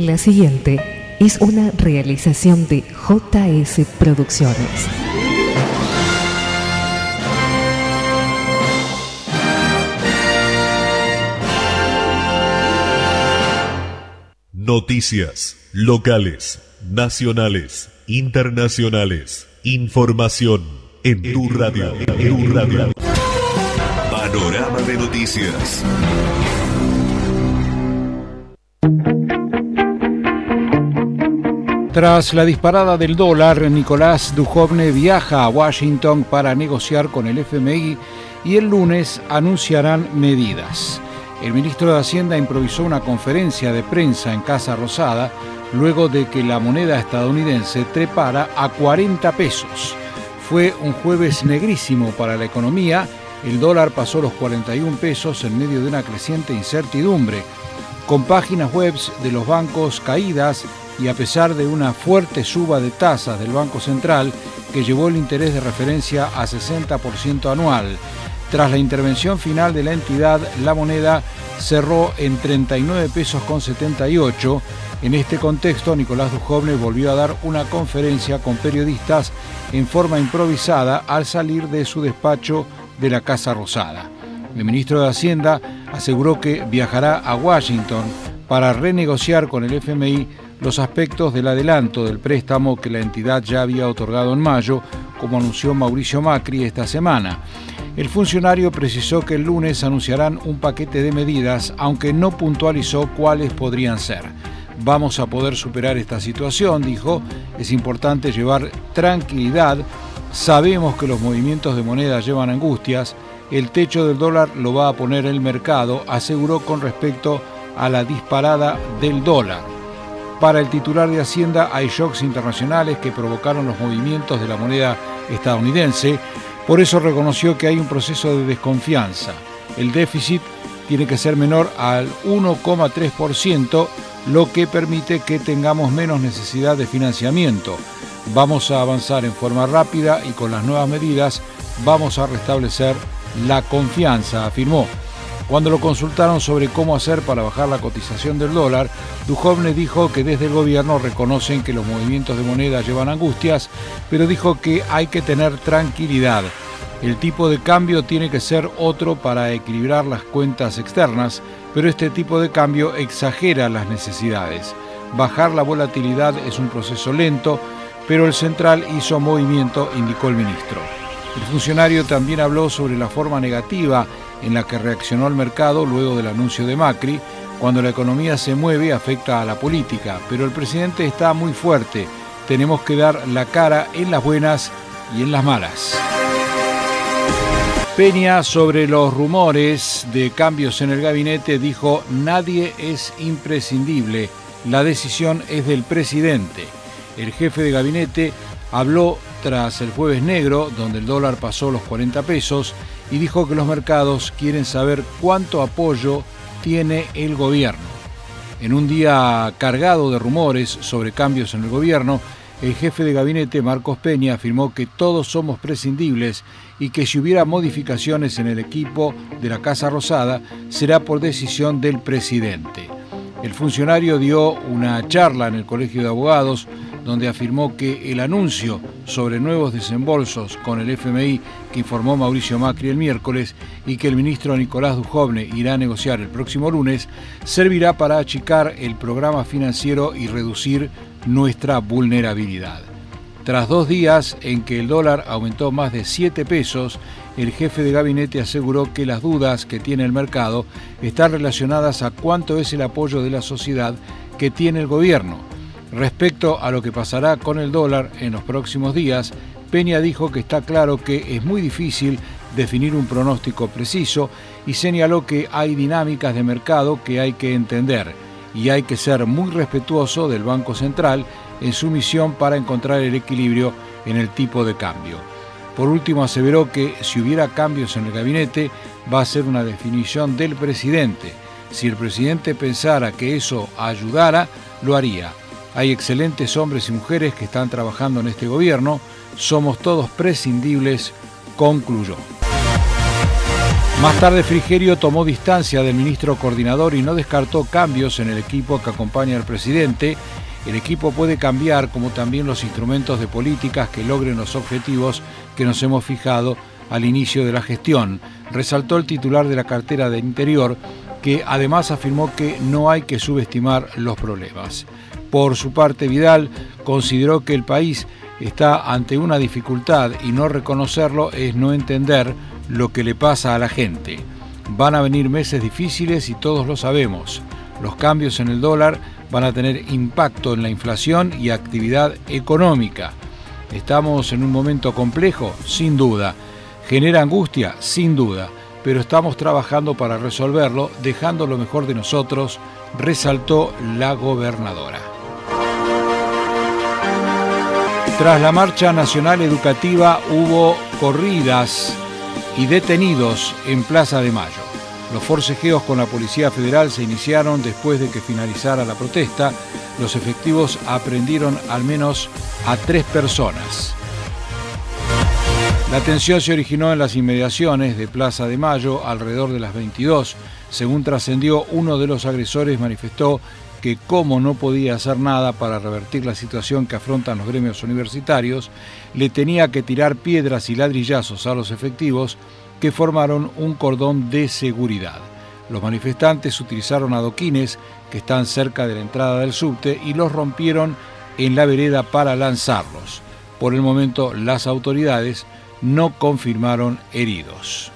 La siguiente es una realización de JS Producciones. Noticias locales, nacionales, internacionales. Información en tu radio. Panorama de noticias. Tras la disparada del dólar, Nicolás Dujovne viaja a Washington para negociar con el FMI y el lunes anunciarán medidas. El ministro de Hacienda improvisó una conferencia de prensa en Casa Rosada luego de que la moneda estadounidense trepara a 40 pesos. Fue un jueves negrísimo para la economía. El dólar pasó los 41 pesos en medio de una creciente incertidumbre, con páginas web de los bancos caídas y a pesar de una fuerte suba de tasas del Banco Central que llevó el interés de referencia a 60% anual. Tras la intervención final de la entidad, la moneda cerró en 39 pesos con 78. En este contexto, Nicolás Dujovne volvió a dar una conferencia con periodistas en forma improvisada al salir de su despacho de la Casa Rosada. El ministro de Hacienda aseguró que viajará a Washington para renegociar con el FMI los aspectos del adelanto del préstamo que la entidad ya había otorgado en mayo, como anunció Mauricio Macri esta semana. El funcionario precisó que el lunes anunciarán un paquete de medidas, aunque no puntualizó cuáles podrían ser. Vamos a poder superar esta situación, dijo. Es importante llevar tranquilidad. Sabemos que los movimientos de moneda llevan angustias. El techo del dólar lo va a poner el mercado, aseguró con respecto a la disparada del dólar. Para el titular de Hacienda hay shocks internacionales que provocaron los movimientos de la moneda estadounidense. Por eso reconoció que hay un proceso de desconfianza. El déficit tiene que ser menor al 1,3%, lo que permite que tengamos menos necesidad de financiamiento. Vamos a avanzar en forma rápida y con las nuevas medidas vamos a restablecer la confianza, afirmó. Cuando lo consultaron sobre cómo hacer para bajar la cotización del dólar, Dujovne dijo que desde el gobierno reconocen que los movimientos de moneda llevan angustias, pero dijo que hay que tener tranquilidad. El tipo de cambio tiene que ser otro para equilibrar las cuentas externas, pero este tipo de cambio exagera las necesidades. Bajar la volatilidad es un proceso lento, pero el central hizo movimiento, indicó el ministro. El funcionario también habló sobre la forma negativa en la que reaccionó el mercado luego del anuncio de Macri. Cuando la economía se mueve, afecta a la política, pero el presidente está muy fuerte. Tenemos que dar la cara en las buenas y en las malas. Peña, sobre los rumores de cambios en el gabinete, dijo: nadie es imprescindible, la decisión es del presidente. El jefe de gabinete habló tras el Jueves Negro, donde el dólar pasó los 40 pesos, y dijo que los mercados quieren saber cuánto apoyo tiene el gobierno. En un día cargado de rumores sobre cambios en el gobierno, el jefe de gabinete, Marcos Peña, afirmó que todos somos prescindibles y que si hubiera modificaciones en el equipo de la Casa Rosada, será por decisión del presidente. El funcionario dio una charla en el Colegio de Abogados, donde afirmó que el anuncio sobre nuevos desembolsos con el FMI que informó Mauricio Macri el miércoles y que el ministro Nicolás Dujovne irá a negociar el próximo lunes, servirá para achicar el programa financiero y reducir nuestra vulnerabilidad. Tras 2 días en que el dólar aumentó más de 7 pesos, el jefe de gabinete aseguró que las dudas que tiene el mercado están relacionadas a cuánto es el apoyo de la sociedad que tiene el gobierno. Respecto a lo que pasará con el dólar en los próximos días, Peña dijo que está claro que es muy difícil definir un pronóstico preciso y señaló que hay dinámicas de mercado que hay que entender y hay que ser muy respetuoso del Banco Central en su misión para encontrar el equilibrio en el tipo de cambio. Por último, aseveró que si hubiera cambios en el gabinete, va a ser una definición del presidente. Si el presidente pensara que eso ayudara, lo haría. Hay excelentes hombres y mujeres que están trabajando en este gobierno. Somos todos prescindibles, concluyó. Más tarde, Frigerio tomó distancia del ministro coordinador y no descartó cambios en el equipo que acompaña al presidente. El equipo puede cambiar, como también los instrumentos de políticas que logren los objetivos que nos hemos fijado al inicio de la gestión, resaltó el titular de la cartera del Interior, que además afirmó que no hay que subestimar los problemas. Por su parte, Vidal consideró que el país está ante una dificultad y no reconocerlo es no entender lo que le pasa a la gente. Van a venir meses difíciles y todos lo sabemos. Los cambios en el dólar van a tener impacto en la inflación y actividad económica. ¿Estamos en un momento complejo? Sin duda. ¿Genera angustia? Sin duda. Pero estamos trabajando para resolverlo, dejando lo mejor de nosotros, resaltó la gobernadora. Tras la Marcha Nacional Educativa hubo corridas y detenidos en Plaza de Mayo. Los forcejeos con la Policía Federal se iniciaron después de que finalizara la protesta. Los efectivos aprendieron al menos a 3 personas. La tensión se originó en las inmediaciones de Plaza de Mayo alrededor de las 22. Según trascendió, uno de los agresores manifestó que como no podía hacer nada para revertir la situación que afrontan los gremios universitarios, le tenía que tirar piedras y ladrillazos a los efectivos que formaron un cordón de seguridad. Los manifestantes utilizaron adoquines que están cerca de la entrada del subte y los rompieron en la vereda para lanzarlos. Por el momento, las autoridades no confirmaron heridos.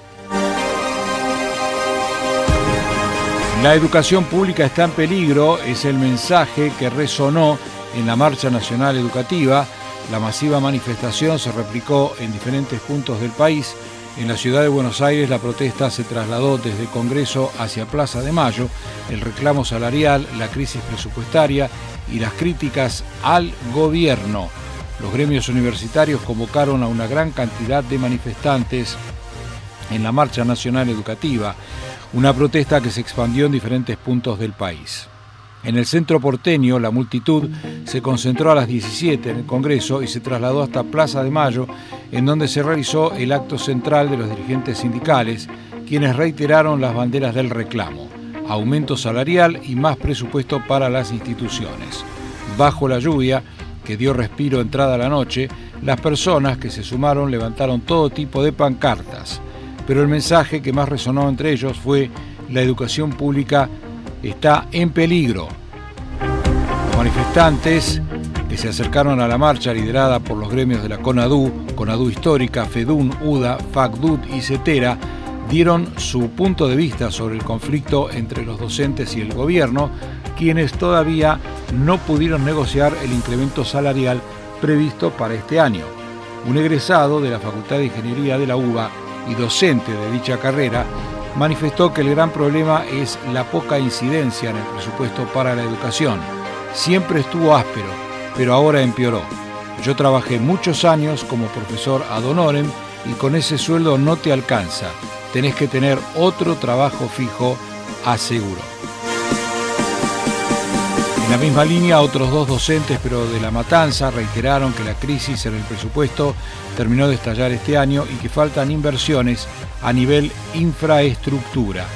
La educación pública está en peligro, es el mensaje que resonó en la Marcha Nacional Educativa. La masiva manifestación se replicó en diferentes puntos del país. En la ciudad de Buenos Aires la protesta se trasladó desde Congreso hacia Plaza de Mayo. El reclamo salarial, la crisis presupuestaria y las críticas al gobierno. Los gremios universitarios convocaron a una gran cantidad de manifestantes en la Marcha Nacional Educativa, una protesta que se expandió en diferentes puntos del país. En el centro porteño, la multitud se concentró a las 17 en el Congreso y se trasladó hasta Plaza de Mayo, en donde se realizó el acto central de los dirigentes sindicales, quienes reiteraron las banderas del reclamo: aumento salarial y más presupuesto para las instituciones. Bajo la lluvia, que dio respiro entrada la noche, las personas que se sumaron levantaron todo tipo de pancartas, pero el mensaje que más resonó entre ellos fue: la educación pública está en peligro. Los manifestantes que se acercaron a la marcha liderada por los gremios de la CONADU Histórica, FEDUN, UDA, FACDUT y CETERA, dieron su punto de vista sobre el conflicto entre los docentes y el gobierno, quienes todavía no pudieron negociar el incremento salarial previsto para este año. Un egresado de la Facultad de Ingeniería de la UBA y docente de dicha carrera manifestó que el gran problema es la poca incidencia en el presupuesto para la educación. Siempre estuvo áspero, pero ahora empeoró. Yo trabajé muchos años como profesor ad honorem y con ese sueldo no te alcanza. Tenés que tener otro trabajo fijo, aseguró. En la misma línea, otros 2 docentes, pero de La Matanza, reiteraron que la crisis en el presupuesto terminó de estallar este año y que faltan inversiones a nivel infraestructura.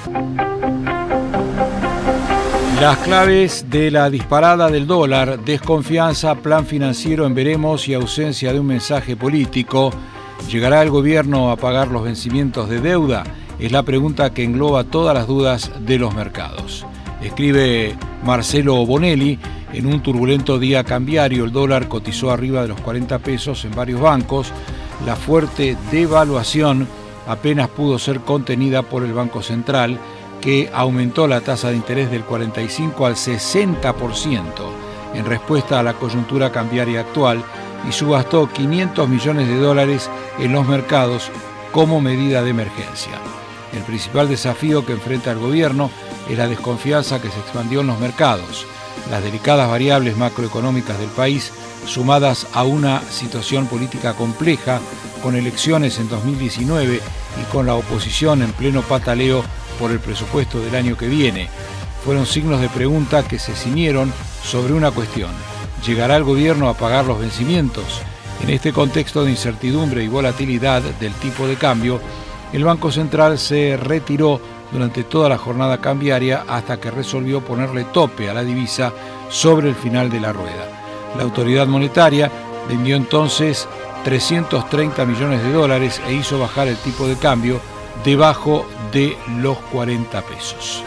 Las claves de la disparada del dólar: desconfianza, plan financiero en veremos y ausencia de un mensaje político. ¿Llegará el gobierno a pagar los vencimientos de deuda? Es la pregunta que engloba todas las dudas de los mercados. Escribe Marcelo Bonelli: en un turbulento día cambiario, el dólar cotizó arriba de los 40 pesos en varios bancos. La fuerte devaluación apenas pudo ser contenida por el Banco Central, que aumentó la tasa de interés del 45 al 60% en respuesta a la coyuntura cambiaria actual y subastó $500 millones en los mercados como medida de emergencia. El principal desafío que enfrenta el gobierno es la desconfianza que se expandió en los mercados. Las delicadas variables macroeconómicas del país, sumadas a una situación política compleja, con elecciones en 2019 y con la oposición en pleno pataleo por el presupuesto del año que viene, fueron signos de pregunta que se ciñeron sobre una cuestión: ¿llegará el gobierno a pagar los vencimientos? En este contexto de incertidumbre y volatilidad del tipo de cambio, el Banco Central se retiró durante toda la jornada cambiaria hasta que resolvió ponerle tope a la divisa sobre el final de la rueda. La autoridad monetaria vendió entonces 330 millones de dólares e hizo bajar el tipo de cambio debajo de los 40 pesos.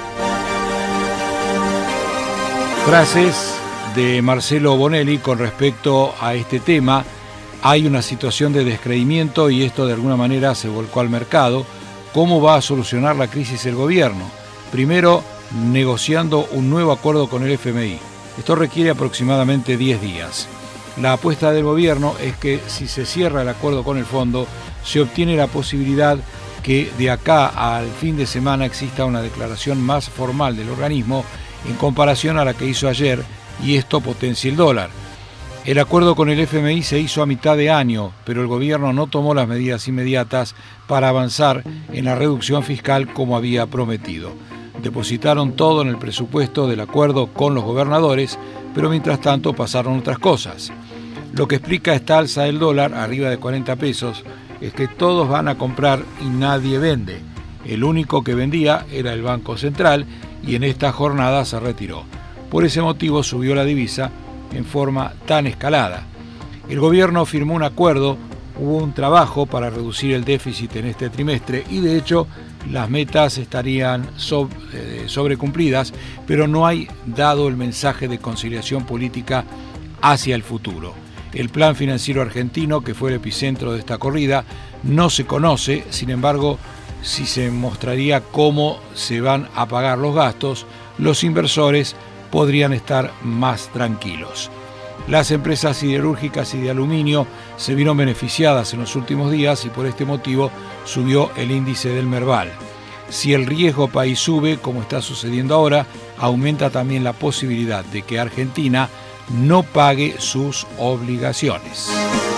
Frases de Marcelo Bonelli con respecto a este tema. Hay una situación de descreimiento y esto de alguna manera se volcó al mercado. ¿Cómo va a solucionar la crisis el gobierno? Primero, negociando un nuevo acuerdo con el FMI. Esto requiere aproximadamente 10 días. La apuesta del gobierno es que si se cierra el acuerdo con el fondo, se obtiene la posibilidad que de acá al fin de semana exista una declaración más formal del organismo en comparación a la que hizo ayer, y esto potencia el dólar. El acuerdo con el FMI se hizo a mitad de año, pero el gobierno no tomó las medidas inmediatas para avanzar en la reducción fiscal como había prometido. Depositaron todo en el presupuesto del acuerdo con los gobernadores, pero mientras tanto pasaron otras cosas. Lo que explica esta alza del dólar, arriba de 40 pesos, es que todos van a comprar y nadie vende. El único que vendía era el Banco Central y en esta jornada se retiró. Por ese motivo subió la divisa en forma tan escalada. El gobierno firmó un acuerdo, hubo un trabajo para reducir el déficit en este trimestre y de hecho las metas estarían sobrecumplidas, pero no hay dado el mensaje de conciliación política hacia el futuro. El plan financiero argentino, que fue el epicentro de esta corrida, no se conoce, sin embargo, si se mostraría cómo se van a pagar los gastos, los inversores podrían estar más tranquilos. Las empresas siderúrgicas y de aluminio se vieron beneficiadas en los últimos días y por este motivo subió el índice del Merval. Si el riesgo país sube, como está sucediendo ahora, aumenta también la posibilidad de que Argentina no pague sus obligaciones.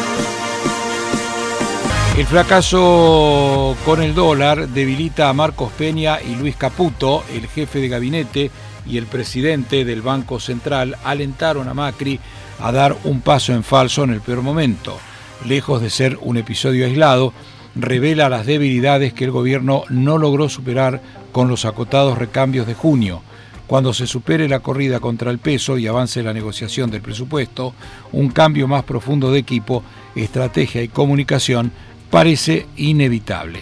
El fracaso con el dólar debilita a Marcos Peña y Luis Caputo, el jefe de gabinete y el presidente del Banco Central, alentaron a Macri a dar un paso en falso en el peor momento. Lejos de ser un episodio aislado, revela las debilidades que el gobierno no logró superar con los acotados recambios de junio. Cuando se supere la corrida contra el peso y avance la negociación del presupuesto, un cambio más profundo de equipo, estrategia y comunicación parece inevitable.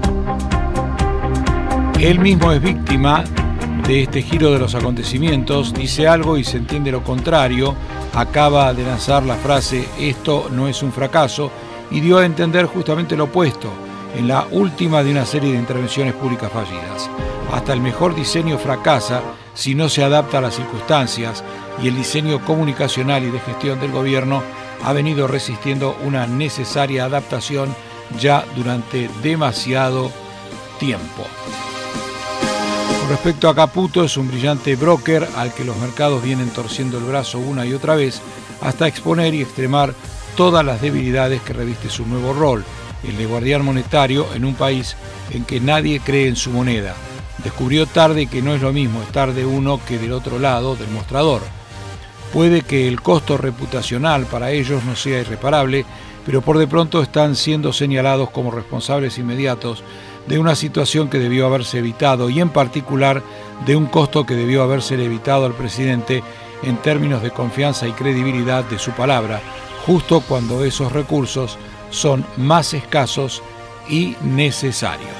Él mismo es víctima de este giro de los acontecimientos, dice algo y se entiende lo contrario, acaba de lanzar la frase «esto no es un fracaso» y dio a entender justamente lo opuesto, en la última de una serie de intervenciones públicas fallidas. Hasta el mejor diseño fracasa si no se adapta a las circunstancias y el diseño comunicacional y de gestión del gobierno ha venido resistiendo una necesaria adaptación ya durante demasiado tiempo. Con respecto a Caputo, es un brillante broker al que los mercados vienen torciendo el brazo una y otra vez hasta exponer y extremar todas las debilidades que reviste su nuevo rol, el de guardián monetario en un país en que nadie cree en su moneda. Descubrió tarde que no es lo mismo estar de uno que del otro lado del mostrador. Puede que el costo reputacional para ellos no sea irreparable, pero por de pronto están siendo señalados como responsables inmediatos de una situación que debió haberse evitado y en particular de un costo que debió haberse evitado al presidente en términos de confianza y credibilidad de su palabra, justo cuando esos recursos son más escasos y necesarios.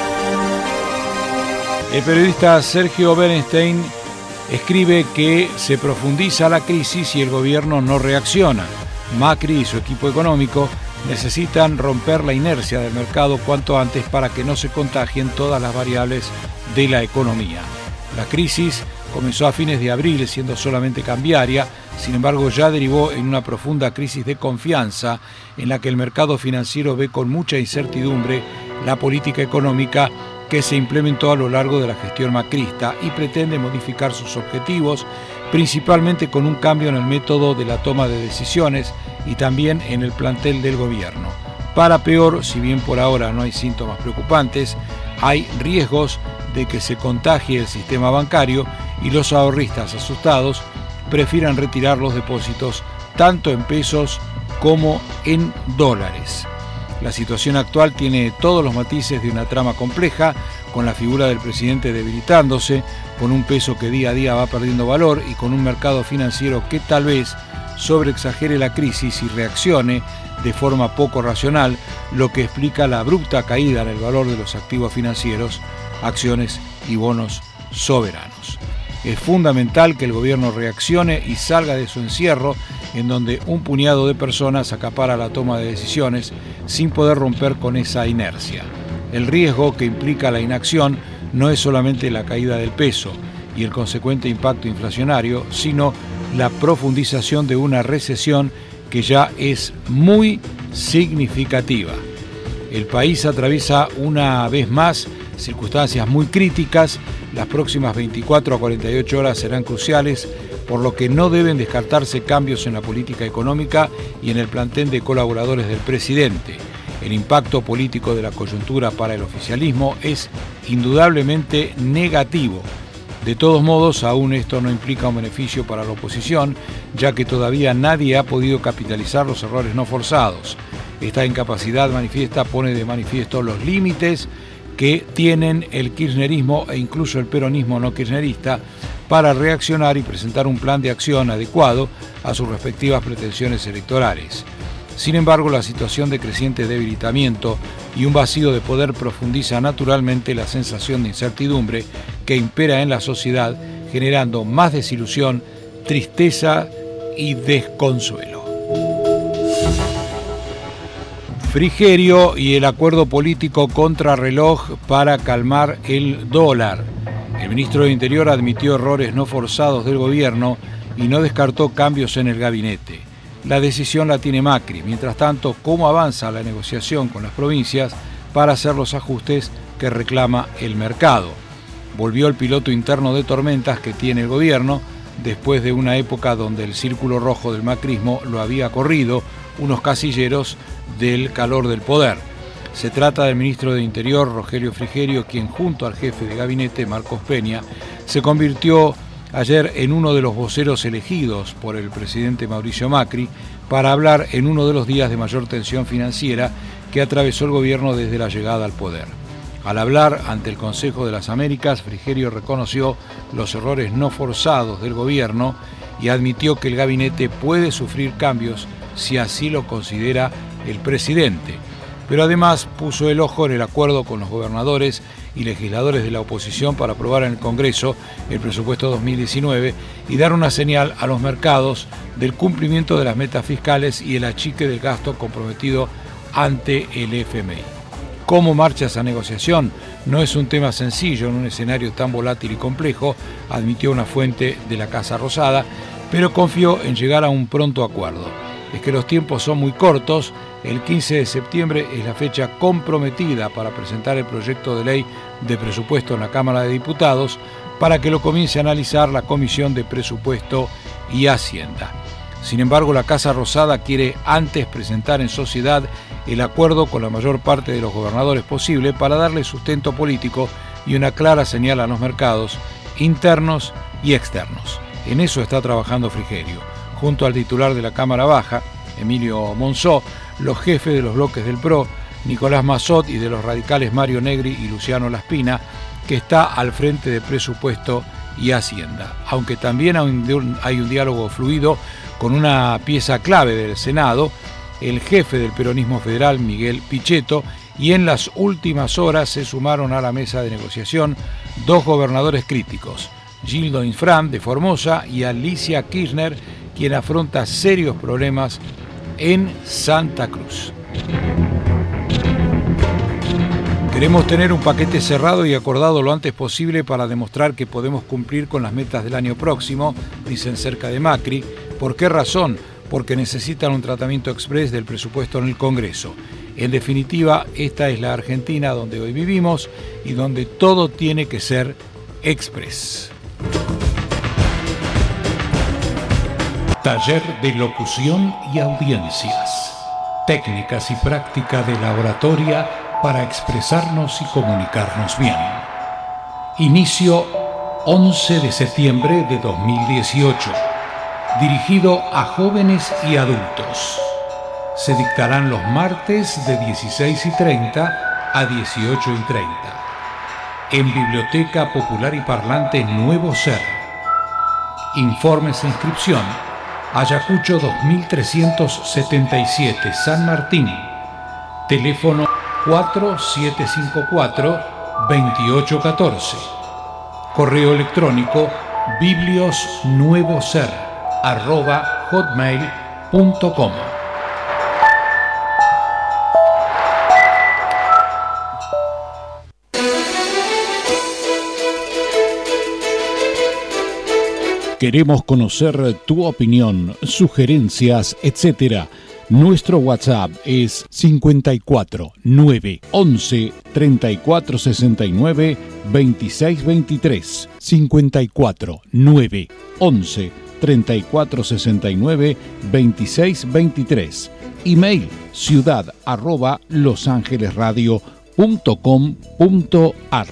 El periodista Sergio Bernstein escribe que se profundiza la crisis y el gobierno no reacciona. Macri y su equipo económico necesitan romper la inercia del mercado cuanto antes para que no se contagien todas las variables de la economía. La crisis comenzó a fines de abril siendo solamente cambiaria, sin embargo ya derivó en una profunda crisis de confianza en la que el mercado financiero ve con mucha incertidumbre la política económica que se implementó a lo largo de la gestión macrista y pretende modificar sus objetivos, principalmente con un cambio en el método de la toma de decisiones y también en el plantel del gobierno. Para peor, si bien por ahora no hay síntomas preocupantes, hay riesgos de que se contagie el sistema bancario y los ahorristas asustados prefieran retirar los depósitos tanto en pesos como en dólares. La situación actual tiene todos los matices de una trama compleja, con la figura del presidente debilitándose, con un peso que día a día va perdiendo valor y con un mercado financiero que tal vez sobreexagere la crisis y reaccione de forma poco racional, lo que explica la abrupta caída en el valor de los activos financieros, acciones y bonos soberanos. Es fundamental que el gobierno reaccione y salga de su encierro, en donde un puñado de personas acapara la toma de decisiones sin poder romper con esa inercia. El riesgo que implica la inacción no es solamente la caída del peso y el consecuente impacto inflacionario, sino la profundización de una recesión que ya es muy significativa. El país atraviesa una vez más circunstancias muy críticas. Las próximas 24 a 48 horas serán cruciales, por lo que no deben descartarse cambios en la política económica y en el plantel de colaboradores del presidente. El impacto político de la coyuntura para el oficialismo es indudablemente negativo. De todos modos, aún esto no implica un beneficio para la oposición, ya que todavía nadie ha podido capitalizar los errores no forzados. Esta incapacidad manifiesta pone de manifiesto los límites que tienen el kirchnerismo e incluso el peronismo no kirchnerista para reaccionar y presentar un plan de acción adecuado a sus respectivas pretensiones electorales. Sin embargo, la situación de creciente debilitamiento y un vacío de poder profundiza naturalmente la sensación de incertidumbre que impera en la sociedad, generando más desilusión, tristeza y desconsuelo. Frigerio y el acuerdo político contrarreloj para calmar el dólar. El ministro de Interior admitió errores no forzados del gobierno y no descartó cambios en el gabinete. La decisión la tiene Macri. Mientras tanto, ¿cómo avanza la negociación con las provincias para hacer los ajustes que reclama el mercado? Volvió el piloto interno de tormentas que tiene el gobierno después de una época donde el círculo rojo del macrismo lo había corrido unos casilleros del calor del poder. Se trata del ministro de Interior, Rogelio Frigerio, quien junto al jefe de gabinete, Marcos Peña, se convirtió ayer en uno de los voceros elegidos por el presidente Mauricio Macri para hablar en uno de los días de mayor tensión financiera que atravesó el gobierno desde la llegada al poder. Al hablar ante el Consejo de las Américas, Frigerio reconoció los errores no forzados del gobierno y admitió que el gabinete puede sufrir cambios si así lo considera el presidente. Pero además puso el ojo en el acuerdo con los gobernadores y legisladores de la oposición para aprobar en el Congreso el presupuesto 2019 y dar una señal a los mercados del cumplimiento de las metas fiscales y el achique del gasto comprometido ante el FMI. ¿Cómo marcha esa negociación? No es un tema sencillo en un escenario tan volátil y complejo, admitió una fuente de la Casa Rosada, pero confió en llegar a un pronto acuerdo. Es que los tiempos son muy cortos. El 15 de septiembre es la fecha comprometida para presentar el proyecto de ley de presupuesto en la Cámara de Diputados para que lo comience a analizar la Comisión de Presupuesto y Hacienda. Sin embargo, la Casa Rosada quiere antes presentar en sociedad el acuerdo con la mayor parte de los gobernadores posible para darle sustento político y una clara señal a los mercados internos y externos. En eso está trabajando Frigerio, junto al titular de la Cámara Baja, Emilio Monzó, los jefes de los bloques del PRO, Nicolás Massot, y de los radicales Mario Negri y Luciano Laspina, que está al frente de Presupuesto y Hacienda. Aunque también hay un diálogo fluido con una pieza clave del Senado, el jefe del peronismo federal, Miguel Pichetto, y en las últimas horas se sumaron a la mesa de negociación dos gobernadores críticos, Gildo Infran de Formosa y Alicia Kirchner, quien afronta serios problemas en Santa Cruz. Queremos tener un paquete cerrado y acordado lo antes posible para demostrar que podemos cumplir con las metas del año próximo, dicen cerca de Macri. ¿Por qué razón? Porque necesitan un tratamiento exprés del presupuesto en el Congreso. En definitiva, esta es la Argentina donde hoy vivimos y donde todo tiene que ser exprés. Taller de locución y audiencias. Técnicas y práctica de la oratoria para expresarnos y comunicarnos bien. Inicio 11 de septiembre de 2018. Dirigido a jóvenes y adultos. se dictarán los martes de 16:30 a 18:30 en Biblioteca Popular y Parlante Nuevo Ser. Informes e inscripción: Ayacucho 2377, San Martín. Teléfono 4754-2814. Correo electrónico bibliosnuevoser@hotmail.com. Queremos conocer tu opinión, sugerencias, etc. Nuestro WhatsApp es 54 9 11 34 69 26 23. 54 9 11 34 69 26 23. Email ciudad@losangelesradio.com.ar.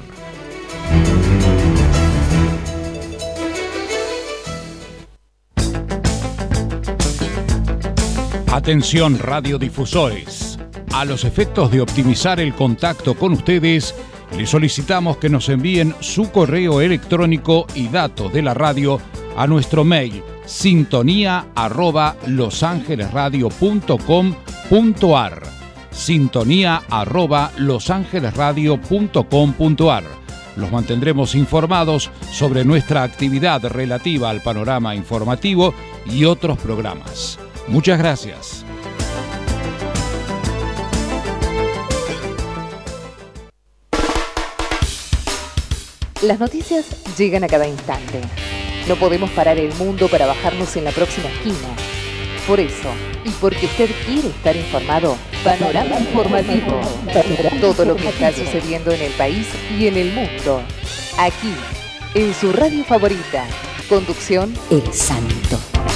Atención radiodifusores. A los efectos de optimizar el contacto con ustedes, les solicitamos que nos envíen su correo electrónico y datos de la radio a nuestro mail sintonía@losangelesradio.com.ar. sintonía@losangelesradio.com.ar. Los mantendremos informados sobre nuestra actividad relativa al panorama informativo y otros programas. Muchas gracias. Las noticias llegan a cada instante. No podemos parar el mundo para bajarnos en la próxima esquina. Por eso, y porque usted quiere estar informado, Panorama Informativo. Todo lo que está sucediendo en el país y en el mundo. Aquí, en su radio favorita. Conducción El Santo.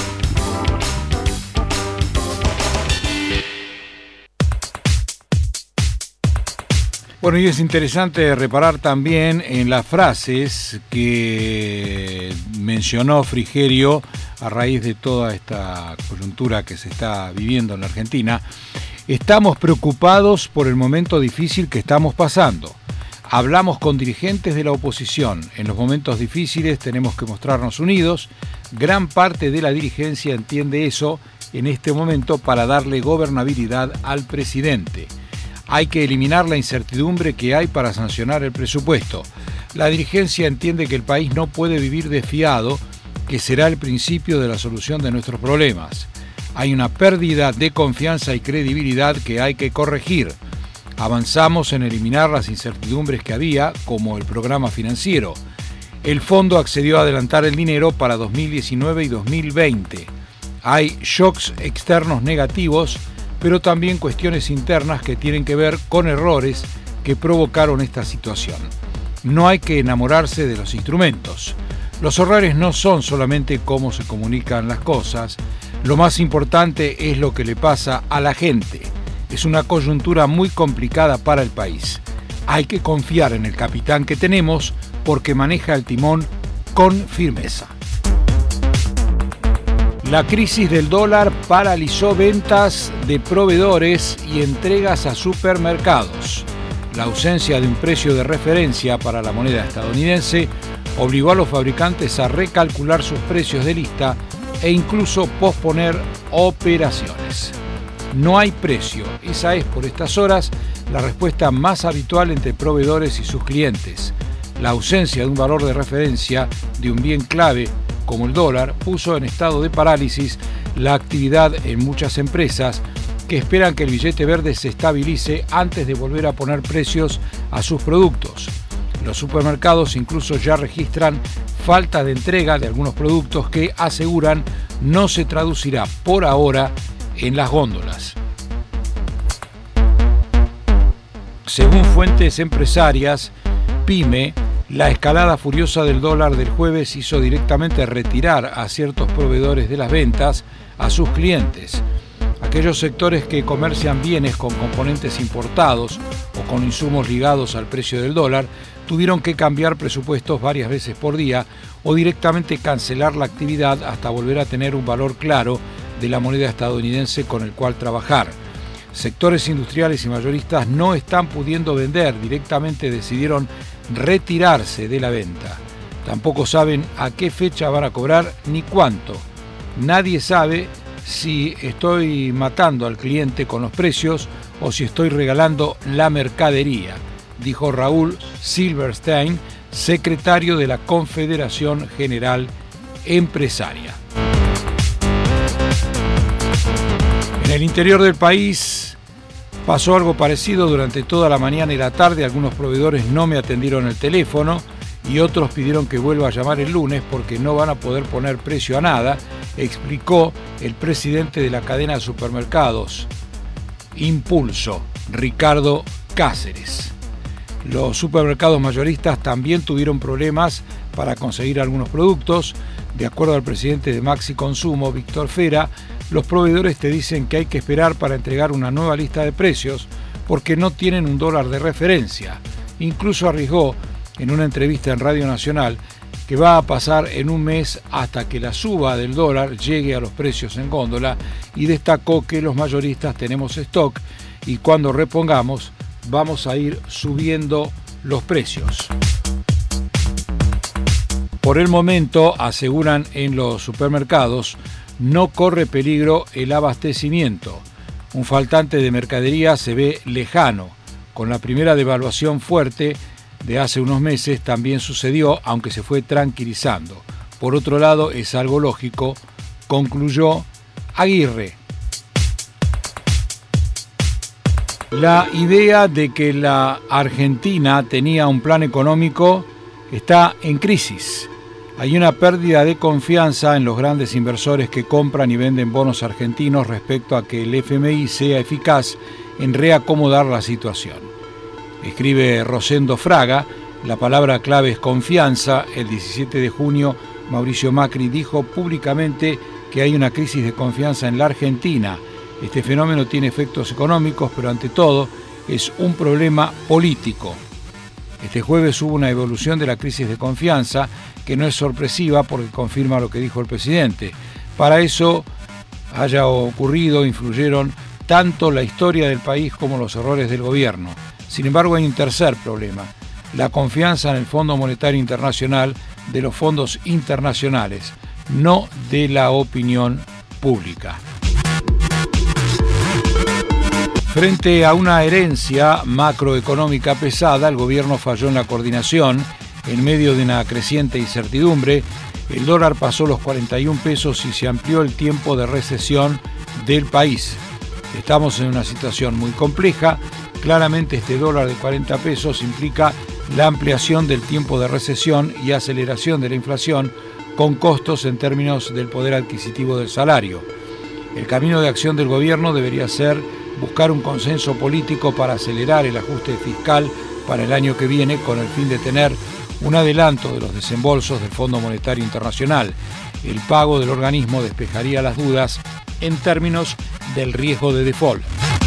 Bueno, y es interesante reparar también en las frases que mencionó Frigerio a raíz de toda esta coyuntura que se está viviendo en la Argentina. Estamos preocupados por el momento difícil que estamos pasando. Hablamos con dirigentes de la oposición. En los momentos difíciles tenemos que mostrarnos unidos. Gran parte de la dirigencia entiende eso en este momento para darle gobernabilidad al presidente. Hay que eliminar la incertidumbre que hay para sancionar el presupuesto. La dirigencia entiende que el país no puede vivir desfiado, que será el principio de la solución de nuestros problemas. Hay una pérdida de confianza y credibilidad que hay que corregir. Avanzamos en eliminar las incertidumbres que había, como el programa financiero. El fondo accedió a adelantar el dinero para 2019 y 2020. Hay shocks externos negativos, pero también cuestiones internas que tienen que ver con errores que provocaron esta situación. No hay que enamorarse de los instrumentos. Los errores no son solamente cómo se comunican las cosas, lo más importante es lo que le pasa a la gente. Es una coyuntura muy complicada para el país. Hay que confiar en el capitán que tenemos porque maneja el timón con firmeza. La crisis del dólar paralizó ventas de proveedores y entregas a supermercados. La ausencia de un precio de referencia para la moneda estadounidense obligó a los fabricantes a recalcular sus precios de lista e incluso posponer operaciones. No hay precio. Esa es, por estas horas, la respuesta más habitual entre proveedores y sus clientes. La ausencia de un valor de referencia de un bien clave como el dólar puso en estado de parálisis la actividad en muchas empresas que esperan que el billete verde se estabilice antes de volver a poner precios a sus productos. Los supermercados incluso ya registran falta de entrega de algunos productos que aseguran no se traducirá por ahora en las góndolas. Según fuentes empresarias, PYME, la escalada furiosa del dólar del jueves hizo directamente retirar a ciertos proveedores de las ventas a sus clientes. Aquellos sectores que comercian bienes con componentes importados o con insumos ligados al precio del dólar tuvieron que cambiar presupuestos varias veces por día o directamente cancelar la actividad hasta volver a tener un valor claro de la moneda estadounidense con el cual trabajar. Sectores industriales y mayoristas no están pudiendo vender, directamente decidieron retirarse de la venta. Tampoco saben a qué fecha van a cobrar ni cuánto. Nadie sabe si estoy matando al cliente con los precios o si estoy regalando la mercadería, dijo Raúl Silverstein, secretario de la Confederación General Empresaria. En el interior del país pasó algo parecido durante toda la mañana y la tarde. Algunos proveedores no me atendieron el teléfono y otros pidieron que vuelva a llamar el lunes porque no van a poder poner precio a nada, explicó el presidente de la cadena de supermercados Impulso, Ricardo Cáceres. Los supermercados mayoristas también tuvieron problemas para conseguir algunos productos. De acuerdo al presidente de Maxi Consumo, Víctor Fera, los proveedores te dicen que hay que esperar para entregar una nueva lista de precios porque no tienen un dólar de referencia. Incluso arriesgó en una entrevista en Radio Nacional que va a pasar en un mes hasta que la suba del dólar llegue a los precios en góndola y destacó que los mayoristas tenemos stock y cuando repongamos vamos a ir subiendo los precios. Por el momento, aseguran en los supermercados, no corre peligro el abastecimiento. Un faltante de mercadería se ve lejano. Con la primera devaluación fuerte de hace unos meses también sucedió, aunque se fue tranquilizando. Por otro lado, es algo lógico, concluyó Aguirre. La idea de que la Argentina tenía un plan económico está en crisis. Hay una pérdida de confianza en los grandes inversores que compran y venden bonos argentinos respecto a que el FMI sea eficaz en reacomodar la situación. Escribe Rosendo Fraga, la palabra clave es confianza. El 17 de junio, Mauricio Macri dijo públicamente que hay una crisis de confianza en la Argentina. Este fenómeno tiene efectos económicos, pero ante todo es un problema político. Este jueves hubo una evolución de la crisis de confianza que no es sorpresiva porque confirma lo que dijo el presidente. Para eso haya ocurrido, influyeron tanto la historia del país como los errores del gobierno. Sin embargo, hay un tercer problema, la confianza en el Fondo Monetario Internacional, de los fondos internacionales, no de la opinión pública. Frente a una herencia macroeconómica pesada, el gobierno falló en la coordinación. En medio de una creciente incertidumbre, el dólar pasó los 41 pesos y se amplió el tiempo de recesión del país. Estamos en una situación muy compleja. Claramente este dólar de 40 pesos implica la ampliación del tiempo de recesión y aceleración de la inflación con costos en términos del poder adquisitivo del salario. El camino de acción del gobierno debería ser buscar un consenso político para acelerar el ajuste fiscal para el año que viene con el fin de tener un adelanto de los desembolsos del Fondo Monetario Internacional. El pago del organismo despejaría las dudas en términos del riesgo de default.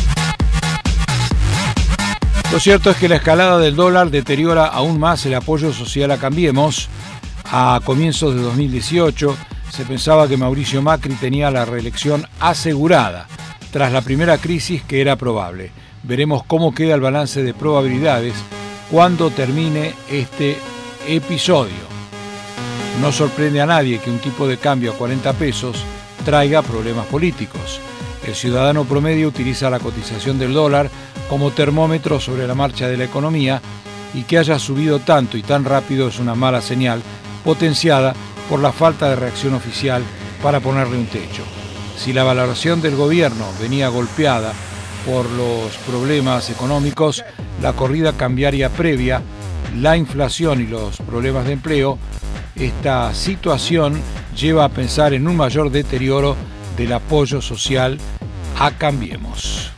Lo cierto es que la escalada del dólar deteriora aún más el apoyo social a Cambiemos. A comienzos de 2018 se pensaba que Mauricio Macri tenía la reelección asegurada. Tras la primera crisis, que era probable. Veremos cómo queda el balance de probabilidades cuando termine este episodio. No sorprende a nadie que un tipo de cambio a 40 pesos traiga problemas políticos. El ciudadano promedio utiliza la cotización del dólar como termómetro sobre la marcha de la economía y que haya subido tanto y tan rápido es una mala señal, potenciada por la falta de reacción oficial para ponerle un techo. Si la valoración del gobierno venía golpeada por los problemas económicos, la corrida cambiaria previa, la inflación y los problemas de empleo, esta situación lleva a pensar en un mayor deterioro del apoyo social a Cambiemos.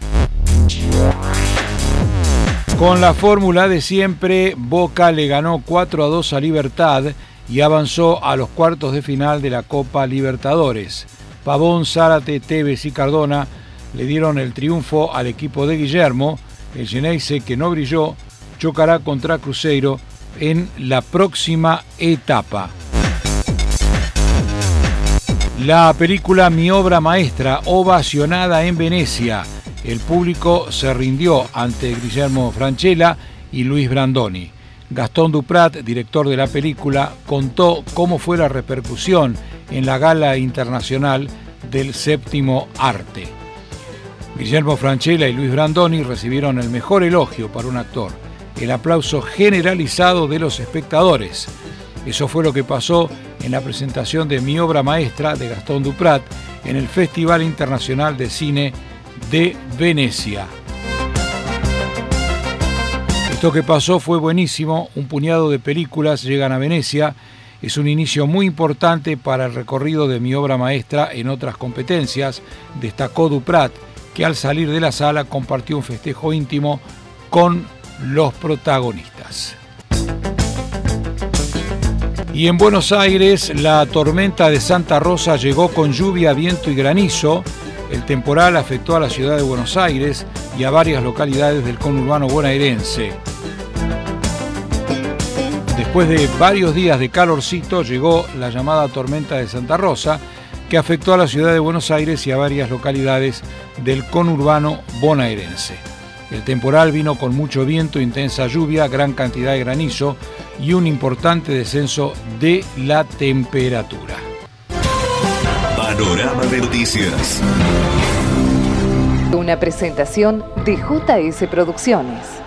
Con la fórmula de siempre, Boca le ganó 4-2 a Libertad y avanzó a los cuartos de final de la Copa Libertadores. Pavón, Zárate, Tevez y Cardona le dieron el triunfo al equipo de Guillermo. El Geneise, que no brilló, chocará contra Cruzeiro en la próxima etapa. La película Mi obra maestra, ovacionada en Venecia. El público se rindió ante Guillermo Francella y Luis Brandoni. Gastón Duprat, director de la película, contó cómo fue la repercusión en la Gala Internacional del Séptimo Arte. Guillermo Francella y Luis Brandoni recibieron el mejor elogio para un actor, el aplauso generalizado de los espectadores. Eso fue lo que pasó en la presentación de Mi obra maestra de Gastón Duprat en el Festival Internacional de Cine de Venecia. Esto que pasó fue buenísimo, un puñado de películas llegan a Venecia, es un inicio muy importante para el recorrido de Mi obra maestra en otras competencias, destacó Duprat, que al salir de la sala compartió un festejo íntimo con los protagonistas. Y en Buenos Aires, la tormenta de Santa Rosa llegó con lluvia, viento y granizo. El temporal afectó a la ciudad de Buenos Aires y a varias localidades del conurbano bonaerense. Después de varios días de calorcito, llegó la llamada tormenta de Santa Rosa, que afectó a la ciudad de Buenos Aires y a varias localidades del conurbano bonaerense. El temporal vino con mucho viento, intensa lluvia, gran cantidad de granizo y un importante descenso de la temperatura. Panorama de Noticias. Una presentación de JS Producciones.